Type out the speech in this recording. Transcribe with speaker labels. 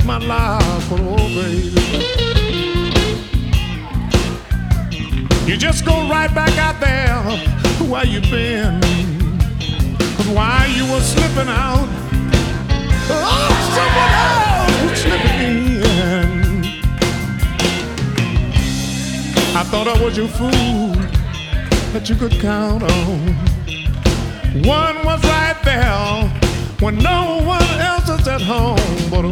Speaker 1: my life, but oh baby, you just go right back out there where you been. 'Cause while you were slipping out, oh, someone else was slipping in. I thought I was your fool that you could count on. One was right there when no one else is at home, but